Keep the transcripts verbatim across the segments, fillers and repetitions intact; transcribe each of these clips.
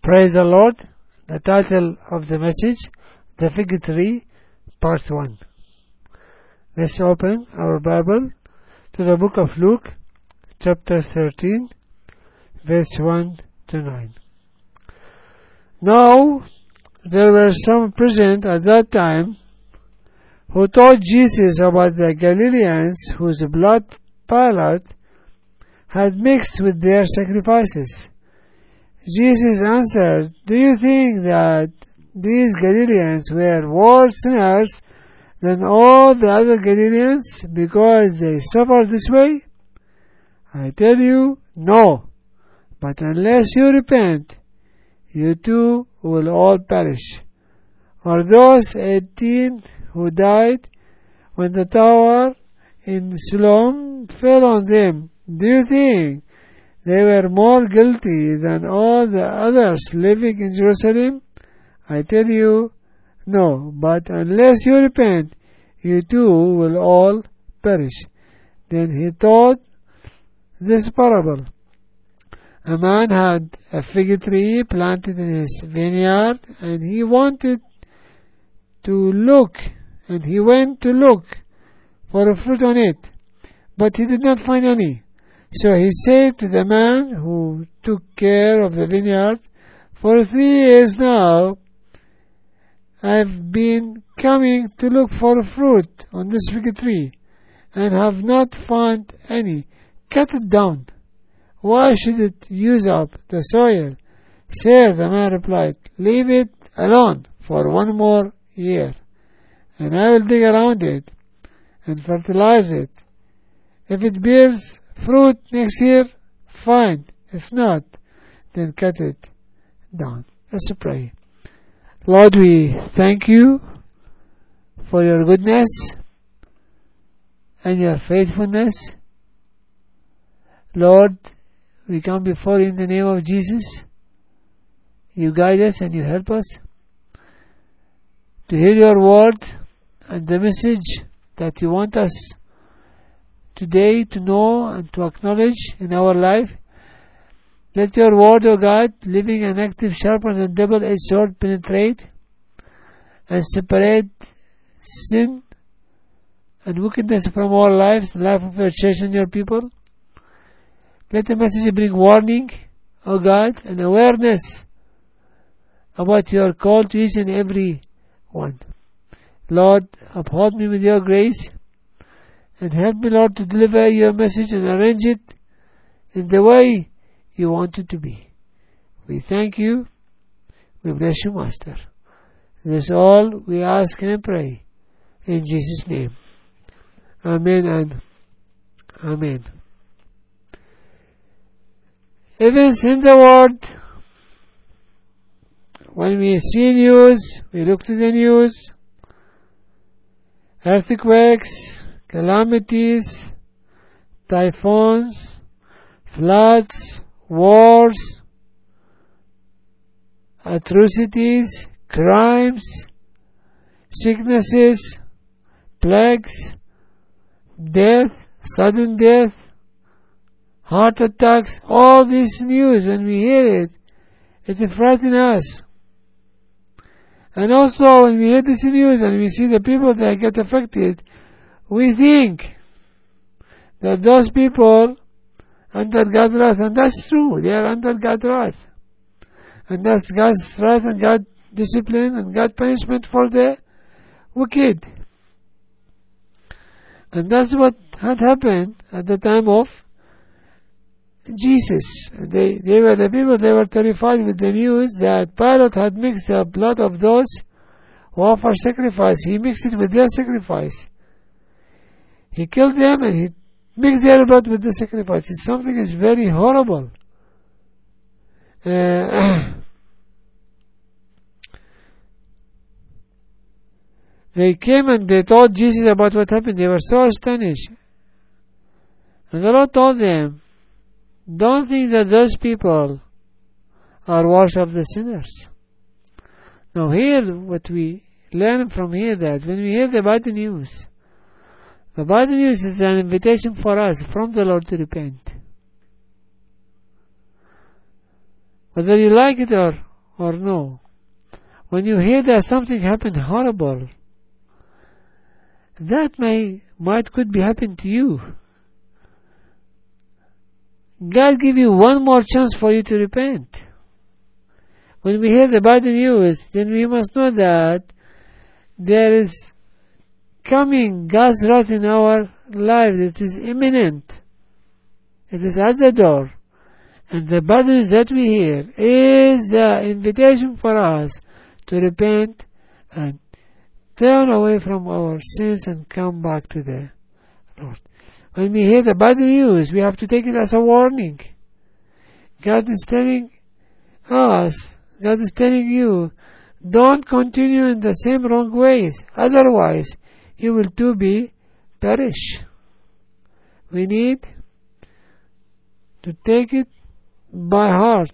Praise the Lord. The title of the message, The Fig Tree, Part one. Let's open our Bible to the book of Luke, chapter thirteen, verse one to nine. Now, there were some present at that time who told Jesus about the Galileans whose blood Pilate had mixed with their sacrifices. Jesus answered, "Do you think that these Galileans were worse sinners than all the other Galileans because they suffered this way? I tell you, no. But unless you repent, you too will all perish. Or those eighteen who died when the tower in Siloam fell on them, do you think they were more guilty than all the others living in Jerusalem? I tell you, no. But unless you repent, you too will all perish." Then he told this parable. A man had a fig tree planted in his vineyard, and he wanted to look, and he went to look for a fruit on it, but he did not find any. So he said to the man who took care of the vineyard, "For three years now I've been coming to look for fruit on this fig tree, and have not found any. Cut it down. Why should it use up the soil?" "Sir," the man replied, "leave it alone for one more year, and I will dig around it and fertilize it. If it bears fruit next year, fine. If not, then cut it down." Let's pray. Lord, we thank you for your goodness and your faithfulness. Lord, we come before you in the name of Jesus. You guide us and you help us to hear your word and the message that you want us today to know and to acknowledge in our life. Let your word, O God, living and active, sharper than double-edged sword, penetrate and separate sin and wickedness from our lives, the life of your church and your people. Let the message bring warning, O God, and awareness about your call to each and every one. Lord, uphold me with your grace and help me, Lord, to deliver your message and arrange it in the way you want it to be. We thank you. We bless you, Master. This is all we ask and pray in Jesus' name. Amen and Amen. Events in the world. When we see news, we look to the news. Earthquakes, calamities, typhoons, floods, wars, atrocities, crimes, sicknesses, plagues, death, sudden death, heart attacks. All this news, when we hear it, it frightens us. And also when we hear this news and we see the people that get affected, we think that those people under God's wrath, and that's true, they are under God's wrath. And that's God's wrath and God's discipline and God's punishment for the wicked. And that's what had happened at the time of Jesus. They, they were the people, they were terrified with the news that Pilate had mixed the blood of those who offer sacrifice. He mixed it with their sacrifice. He killed them and he mixed their blood with the sacrifice. It's something is very horrible. Uh, they came and they told Jesus about what happened. They were so astonished. And the Lord told them, don't think that those people are worse of the sinners. Now here, what we learn from here, that when we hear the bad news, the bad news is an invitation for us from the Lord to repent. Whether you like it or, or no? When you hear that something happened horrible, that may, might could be happening to you. God give you one more chance for you to repent. When we hear the bad news, then we must know that there is coming God's wrath in our life that is imminent. It is at the door. And the bad news that we hear is an invitation for us to repent and turn away from our sins and come back to the Lord. When we hear the bad news, we have to take it as a warning. God is telling us, God is telling you, don't continue in the same wrong ways. Otherwise, you will too be perish. We need to take it by heart.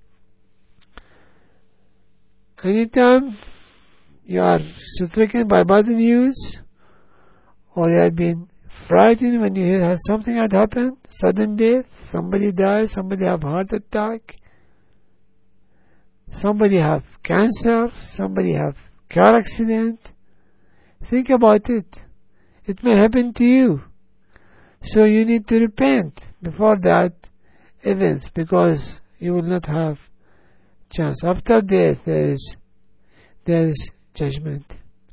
Anytime you are stricken by bad news, or you have been frightened when you hear something had happened, sudden death, somebody dies, somebody have heart attack, somebody have cancer, somebody have car accident, think about it. It may happen to you. So you need to repent before that event, because you will not have chance. After death there is there is judgment.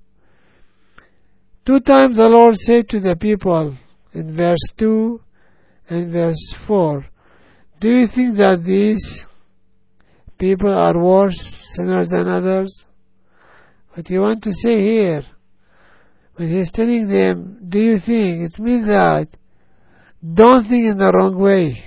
Two times the Lord said to the people in verse two and verse four, do you think that these people are worse sinners than others? What you want to say here, when he's telling them, do you think, it means that don't think in the wrong way.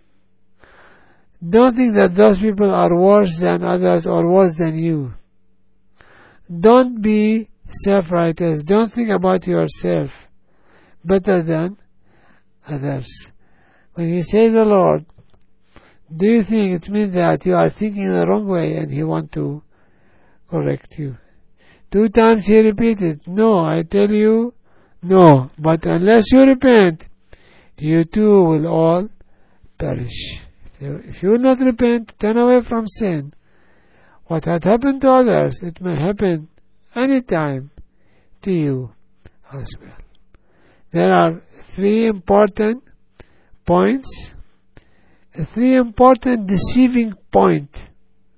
Don't think that those people are worse than others or worse than you. Don't be self-righteous. Don't think about yourself better than others. When you say the Lord, do you think it means that you are thinking the wrong way and He wants to correct you? Two times He repeated, no, I tell you, no. But unless you repent, you too will all perish. If you will not repent, turn away from sin, what had happened to others, it may happen any time to you as well. There are three important points, three important deceiving point,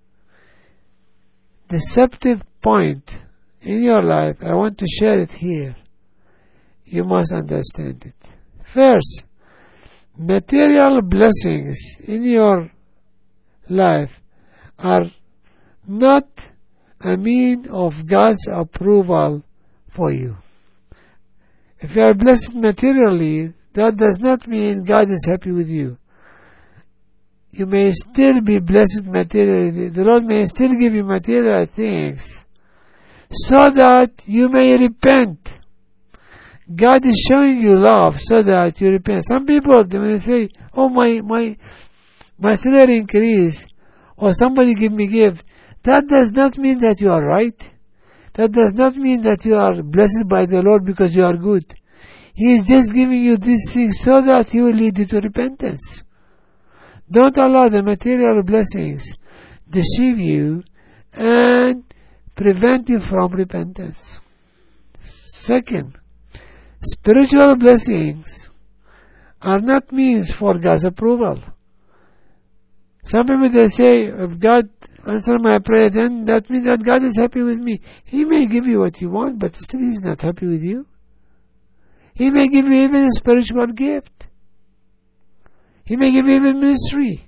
deceptive point in your life. I want to share it here. You must understand it. First, material blessings in your life are not a mean of God's approval for you. If you are blessed materially, that does not mean God is happy with you. You may still be blessed materially. The Lord may still give you material things so that you may repent. God is showing you love so that you repent. Some people, when they say, oh, my, my, my salary increased, or somebody give me gift, that does not mean that you are right. That does not mean that you are blessed by the Lord because you are good. He is just giving you these things so that He will lead you to repentance. Don't allow the material blessings deceive you and prevent you from repentance. Second, spiritual blessings are not means for God's approval. Some people, they say, if God answers my prayer, then that means that God is happy with me. He may give you what you want, but still He is not happy with you. He may give you even a spiritual gift. He may give you even ministry.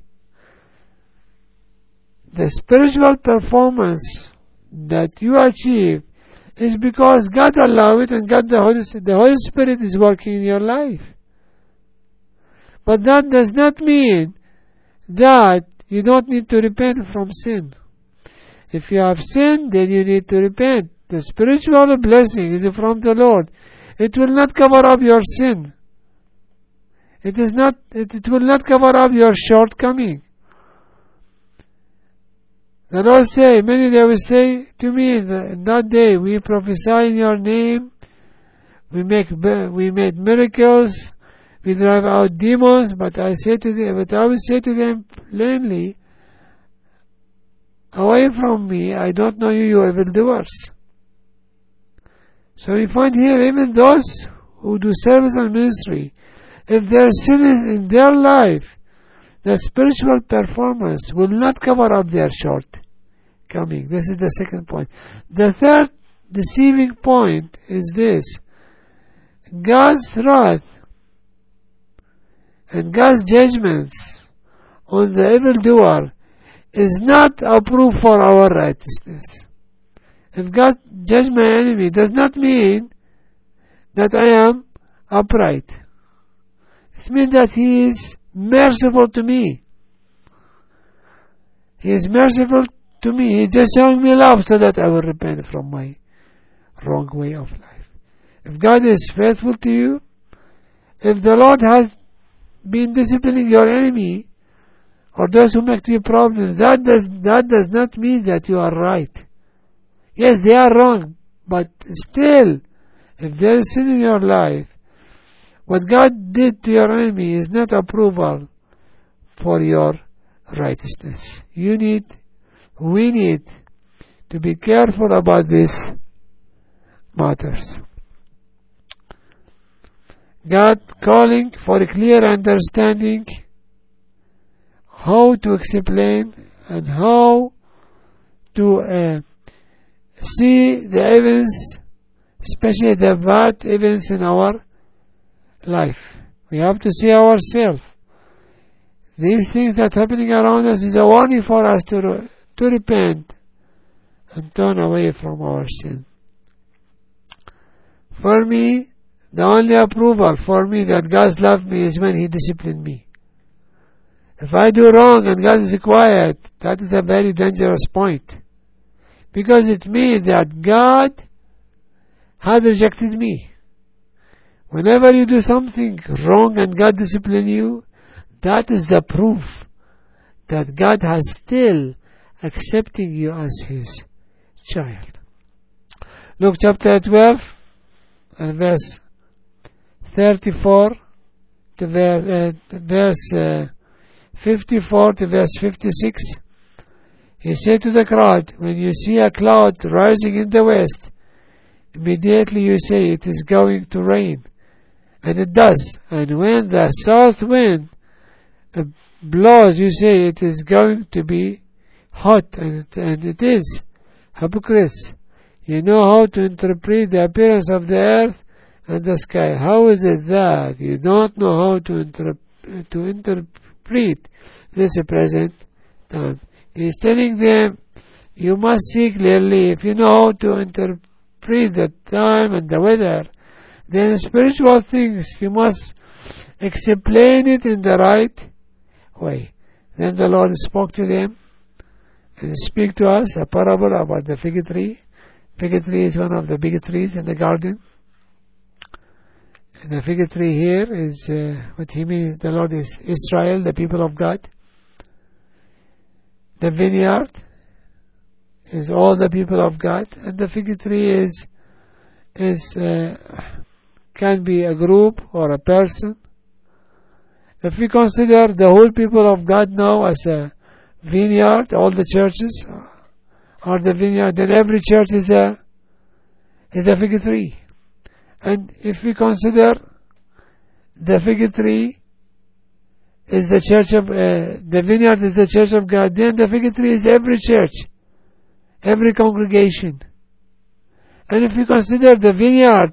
The spiritual performance that you achieve is because God allowed it, and God, the Holy, the Holy Spirit is working in your life. But that does not mean that you don't need to repent from sin. If you have sinned, then you need to repent. The spiritual blessing is from the Lord. It will not cover up your sin. It is not. It, it will not cover up your shortcoming. The Lord say, many they will say to me in, the, in that day, we prophesy in your name, we make we made miracles, we drive out demons. But I say to them, but I will say to them plainly, I away from me, I don't know you, you evildoers. So we find here, even those who do service and ministry, if there is sin in their life, the spiritual performance will not cover up their shortcoming. This is the second point. The third deceiving point is this: God's wrath and God's judgments on the evildoer is not approved for our righteousness. If God judge my enemy, does not mean that I am upright. It means that He is merciful to me. He is merciful to me. He is just showing me love so that I will repent from my wrong way of life. If God is faithful to you, if the Lord has been disciplining your enemy or those who make you problems, that does, that does not mean that you are right. Yes, they are wrong, but still, if there is sin in your life, what God did to your enemy is not approval for your righteousness. You need, we need to be careful about these matters. God calling for a clear understanding how to explain and how to uh, see the evidence, especially the bad evidence in our life. We have to see ourselves. These things that are happening around us is a warning for us to, re- to repent and turn away from our sin. For me, the only approval for me that God loves me is when He disciplines me. If I do wrong and God is quiet, that is a very dangerous point. Because it means that God has rejected me. Whenever you do something wrong and God disciplines you, that is the proof that God has still accepting you as His child. Luke chapter twelve and verse thirty-four to ver, uh, verse uh, fifty-four to verse fifty-six. He said to the crowd, when you see a cloud rising in the west, immediately you say it is going to rain. And it does. And when the south wind blows, you say it is going to be hot. And it, and it is. Hypocrites, you know how to interpret the appearance of the earth and the sky. How is it that you don't know how to, interp- to interpret this present time? He is telling them, you must see clearly. If you know how to interpret the time and the weather, then spiritual things, you must explain it in the right way. Then the Lord spoke to them and speak to us a parable about the fig tree. Fig tree is one of the big trees in the garden. And the fig tree here is uh, what he means. The Lord is Israel, the people of God. The vineyard is all the people of God, and the fig tree is is uh, can be a group or a person. If we consider the whole people of God now as a vineyard, all the churches are the vineyard, then every church is a is a fig tree. And if we consider the fig tree is the church of uh, the vineyard is the church of God, then the fig tree is every church, every congregation. And if we consider the vineyard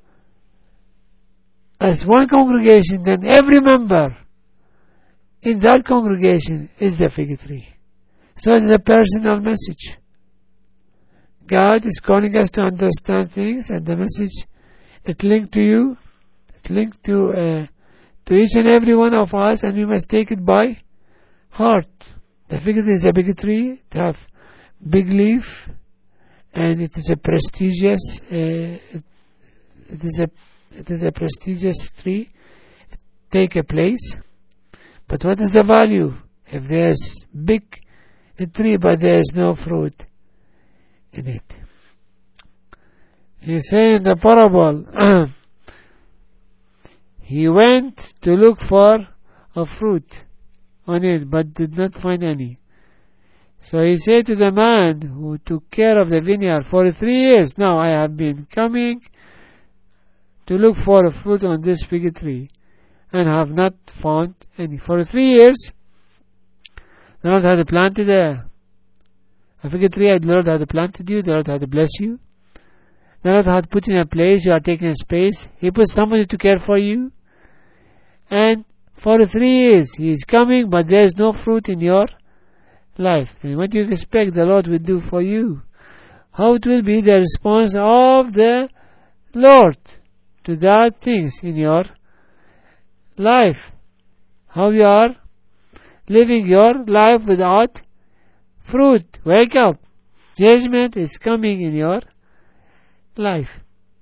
as one congregation, then every member in that congregation is the fig tree. So it is a personal message. God is calling us to understand things, and the message it linked to you, it linked to uh, to each and every one of us, and we must take it by heart. The fig tree is a big tree, it have big leaf, and it is a prestigious. Uh, it, it is a it is a prestigious tree. Take a place, but what is the value if there is big a tree but there is no fruit in it? He say in the parable, he went to look for a fruit on it but did not find any. So he said to the man who took care of the vineyard, for three years now I have been coming to look for a fruit on this fig tree, and have not found any. For three years the Lord had planted a, a fig tree, the Lord had planted you, the Lord had blessed you, the Lord had put in a place, you are taking a space, He put somebody to care for you, and for three years He is coming, but there is no fruit in your life. Then what do you expect the Lord will do for you? How it will be the response of the Lord to that things in your life? How you are living your life without fruit? Wake up. Judgment is coming in your life.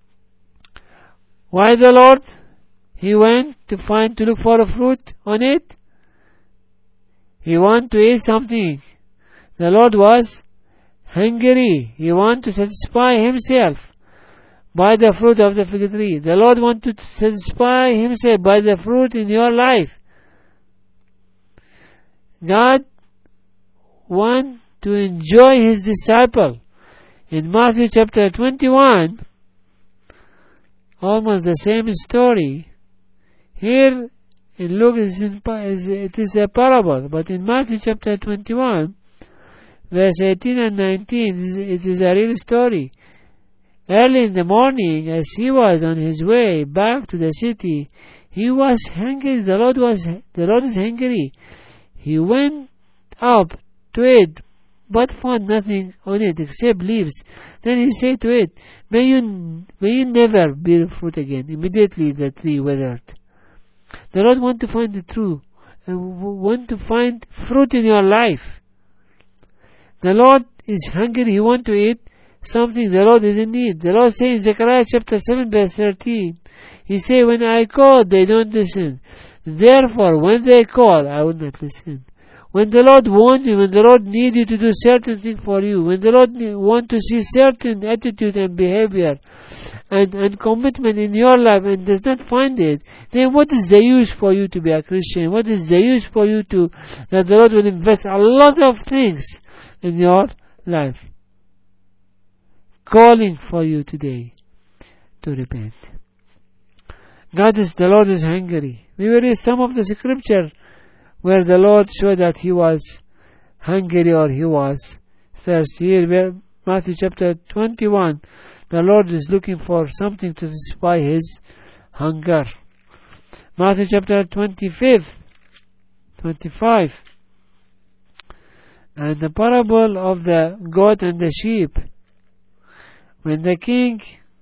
Why the Lord? He went to find, to look for a fruit on it. He want to eat something. The Lord was hungry. He want to satisfy Himself by the fruit of the fig tree. The Lord want to satisfy Himself by the fruit in your life. God want to enjoy His disciple. In Matthew chapter twenty-one, almost the same story. Here in Luke it is a parable, but in Matthew chapter twenty-one, verse eighteen and nineteen, it is a real story. Early in the morning, as he was on his way back to the city, he was hungry. The Lord was the Lord is hungry. He went up to it, but found nothing on it except leaves. Then he said to it, May you, may you never bear fruit again. Immediately the tree withered. The Lord want to find the true, and want to find fruit in your life. The Lord is hungry. He want to eat something. The Lord is in need. The Lord says in Zechariah chapter seven verse thirteen, He say, when I call, they don't listen. Therefore, when they call, I will not listen. When the Lord wants you, when the Lord needs you to do certain thing for you, when the Lord want to see certain attitude and behavior and, and commitment in your life and does not find it, then what is the use for you to be a Christian? What is the use for you to, that the Lord will invest a lot of things in your life? Calling for you today to repent. God is, the Lord is hungry. We will read some of the scripture where the Lord showed that He was hungry or He was thirsty. Here, Matthew chapter twenty-one, the Lord is looking for something to satisfy His hunger. Matthew chapter twenty-five, twenty-five, and the parable of the goat and the sheep. When the king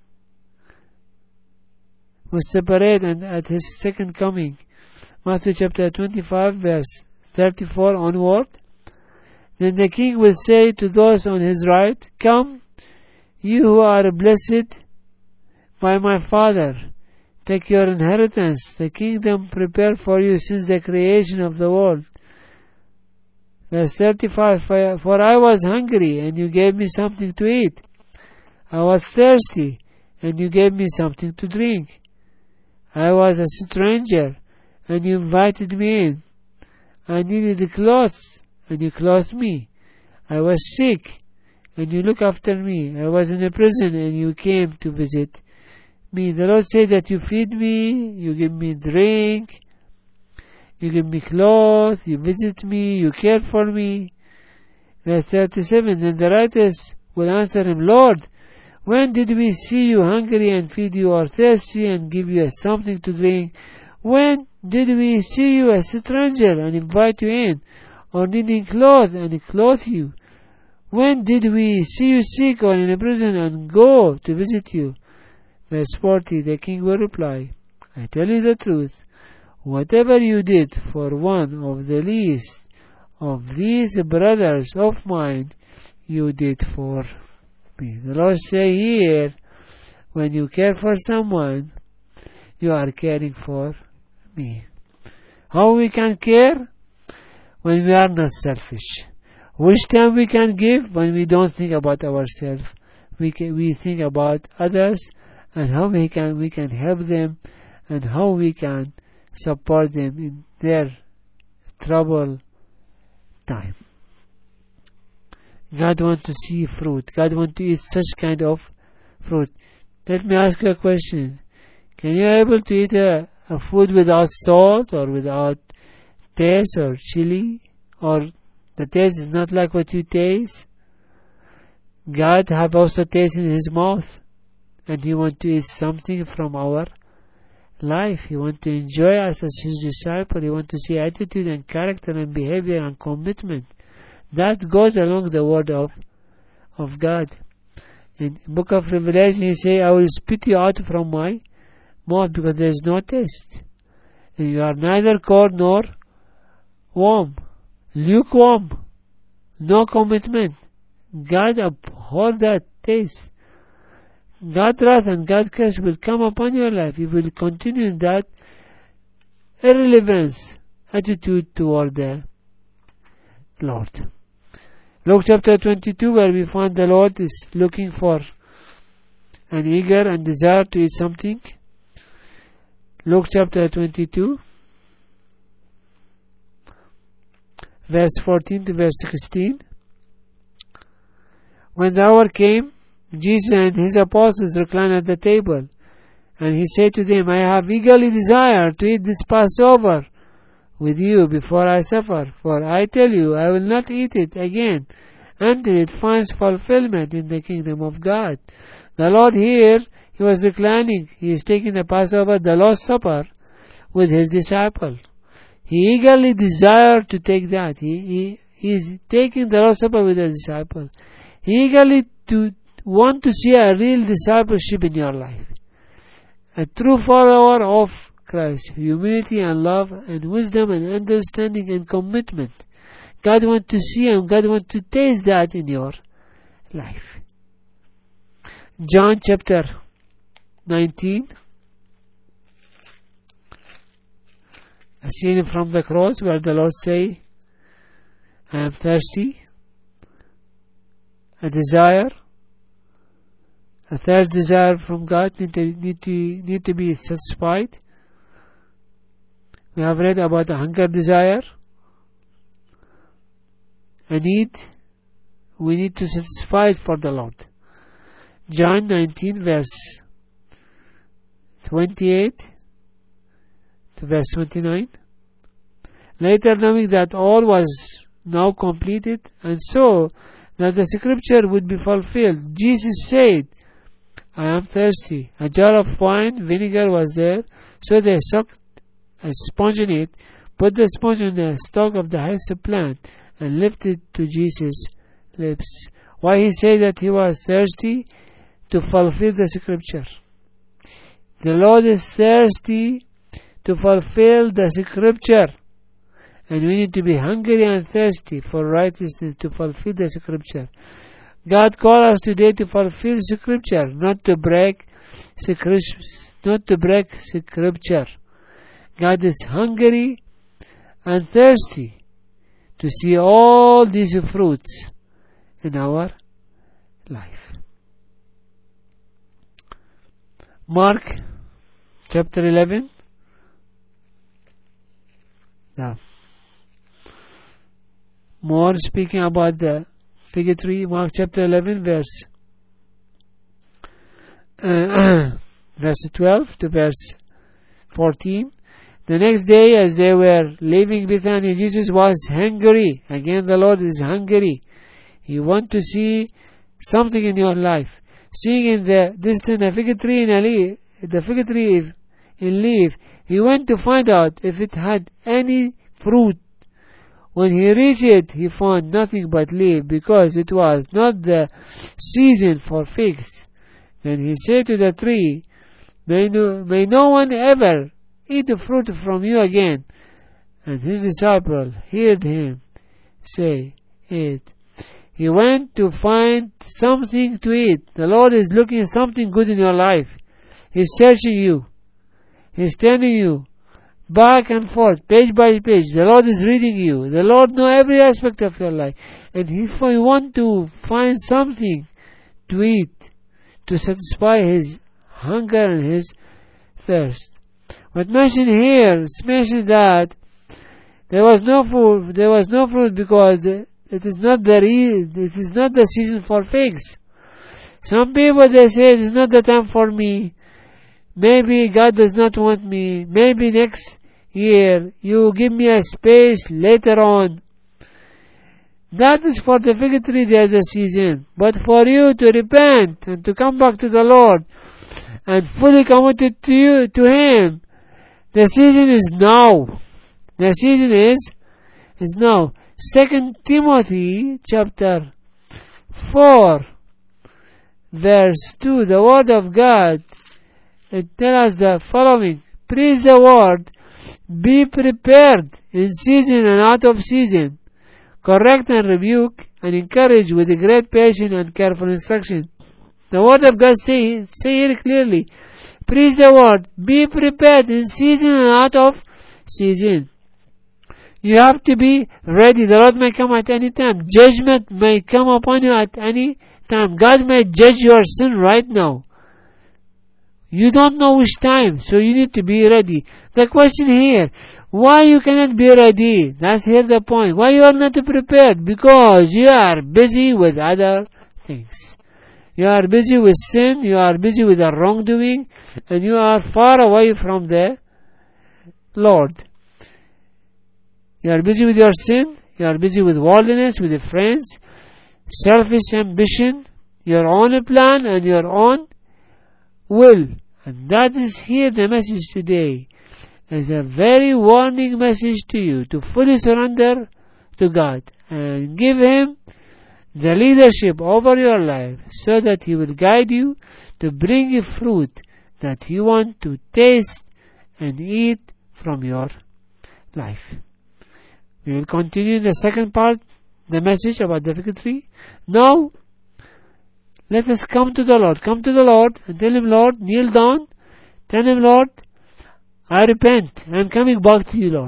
was separated and at His second coming, Matthew chapter twenty-five verse thirty-four onward, then the king will say to those on his right, Come, you who are blessed by my Father, take your inheritance, the kingdom prepared for you since the creation of the world. Verse thirty-five, For I was hungry, and you gave me something to eat. I was thirsty, and you gave me something to drink. I was a stranger, and you invited me in. I needed clothes, and you clothed me. I was sick, and you looked after me. I was in a prison, and you came to visit me. The Lord said that you feed me, you give me drink, you give me clothes, you visit me, you care for me. Verse thirty-seven, Then the righteous will answer him, Lord, when did we see you hungry and feed you, or thirsty and give you something to drink? When did we see you a stranger and invite you in, or needing clothes and clothe you? When did we see you sick or in a prison and go to visit you? Verse forty, the king will reply, I tell you the truth, whatever you did for one of the least of these brothers of mine, you did for me. The Lord say here, when you care for someone, you are caring for me. How we can care? When we are not selfish. Which time we can give? When we don't think about ourselves. We can, we think about others and how we can we can help them and how we can support them in their trouble time. God wants to see fruit. God wants to eat such kind of fruit. Let me ask you a question. Can you able to eat a, a food without salt or without taste or chili? Or the taste is not like what you taste? God have also taste in His mouth. And He wants to eat something from our life. He wants to enjoy us as His disciple. He wants to see attitude and character and behavior and commitment. That goes along the word of, of God. In the book of Revelation, He say, I will spit you out from my mouth because there is no taste. And you are neither cold nor warm. Lukewarm. No commitment. God abhor that taste. God's wrath and God's curse will come upon your life. You will continue in that irrelevance attitude toward the Lord. Luke chapter twenty-two, where we find the Lord is looking for an eager and desire to eat something. Luke chapter twenty-two, verse fourteen to verse sixteen. When the hour came, Jesus and His apostles reclined at the table, and He said to them, I have eagerly desired to eat this Passover with you before I suffer, for I tell you, I will not eat it again until it finds fulfillment in the kingdom of God. The Lord here, He was reclining, He is taking the Passover, the Lord's Supper, with His disciple. He eagerly desired to take that. He, he, he is taking the Lord's Supper with His disciple. He eagerly to want to see a real discipleship in your life. A true follower of Christ, humility and love and wisdom and understanding and commitment. God wants to see and God wants to taste that in your life. John chapter nineteen. A scene from the cross where the Lord say, I am thirsty. A desire. A third desire from God need to, need to, need to be satisfied. We have read about a hunger desire, a need. We need to satisfy it for the Lord. John nineteen verse twenty-eight to verse twenty-nine. Later, knowing that all was now completed, and so that the scripture would be fulfilled, Jesus said, I am thirsty. A jar of wine vinegar was there, so they soaked a sponge in it, put the sponge on the stalk of the hyssop plant, and lifted it to Jesus' lips. Why he said that he was thirsty? To fulfill the scripture. The Lord is thirsty to fulfill the scripture. And we need to be hungry and thirsty for righteousness to fulfill the scripture. God calls us today to fulfill scripture, not to break scripture, not to break scripture. God is hungry and thirsty to see all these fruits in our life. Mark chapter eleven. Now, more speaking about the fig tree. Mark chapter eleven, verse uh, verse twelve to verse fourteen. The next day, as they were leaving Bethany, Jesus was hungry. Again, the Lord is hungry. He wants to see something in your life. Seeing in the distance a fig tree in a leaf, the fig tree in leaf, he went to find out if it had any fruit. When he reached it, he found nothing but leaf, because it was not the season for figs. Then he said to the tree, May no, may no one ever eat the fruit from you again. And his disciple heard him say it. He went to find something to eat. The Lord is looking at something good in your life. He's searching you. He's telling you back and forth, page by page. The Lord is reading you. The Lord knows every aspect of your life. And if you want to find something to eat, to satisfy his hunger and his thirst. But mentioned here, it's mentioned that there was no fruit, there was no fruit because the, it is not the re- it is not the season for figs. Some people, they say it is not the time for me. Maybe God does not want me. Maybe next year you give me a space later on. That is for the fig tree, there is a season. But for you to repent and to come back to the Lord and fully committed to you, to Him, the season is now. The season is is now. Second Timothy chapter four verse two, the word of God, it tells us the following: preach the word, be prepared in season and out of season, correct and rebuke and encourage with great patience and careful instruction. The word of God say, say here clearly, preach the word, be prepared in season and out of season. You have to be ready. The Lord may come at any time. Judgment may come upon you at any time. God may judge your sin right now. You don't know which time, so you need to be ready. The question here, why you cannot be ready? That's here the point. Why you are not prepared? Because you are busy with other things. You are busy with sin, you are busy with the wrongdoing, and you are far away from the Lord. You are busy with your sin, you are busy with worldliness, with your friends, selfish ambition, your own plan and your own will. And that is here the message today. It's a very warning message to you to fully surrender to God and give Him the leadership over your life so that He will guide you to bring you fruit that you want to taste and eat from your life. We will continue the second part, the message about the fig tree. Now, let us come to the Lord. Come to the Lord and tell Him, Lord, kneel down. Tell Him, Lord, I repent. I am coming back to you, Lord.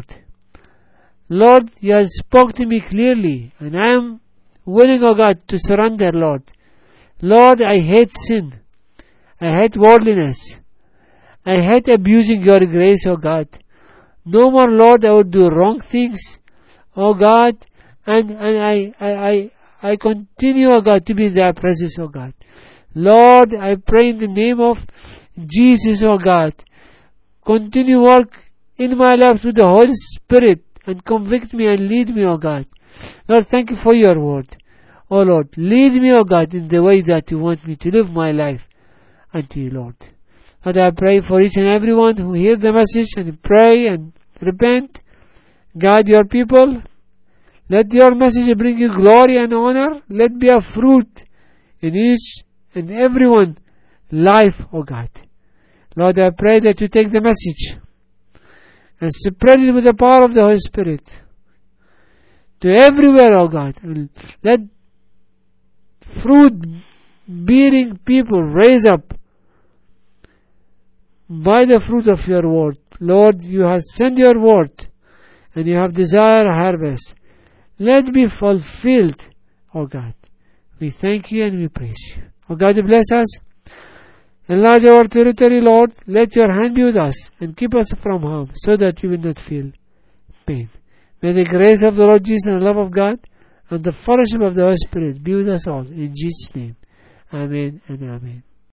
Lord, you have spoke to me clearly, and I am willing, O God, to surrender, Lord. Lord, I hate sin. I hate worldliness. I hate abusing your grace, O God. No more, Lord, I would do wrong things, O God, and, and I, I, I, I continue, O God, to be in thy presence, O God. Lord, I pray in the name of Jesus, O God, continue work in my life through the Holy Spirit and convict me and lead me, O God. Lord, thank you for your word. O Lord, lead me, O God, in the way that you want me to live my life unto you, Lord. Lord, I pray for each and everyone who hear the message and pray and repent. Guide your people. Let your message bring you glory and honor. Let be a fruit in each and everyone's life, O God. Lord, I pray that you take the message and spread it with the power of the Holy Spirit to everywhere, O God. And let fruit-bearing people raise up by the fruit of your word. Lord, you have sent your word and you have desired a harvest. Let it be fulfilled, O God. We thank you and we praise you. O God, bless us. Enlarge our territory, Lord. Let your hand be with us and keep us from harm so that we will not feel pain. May the grace of the Lord Jesus and the love of God and the fellowship of the Holy Spirit be with us all. In Jesus' name. Amen and amen.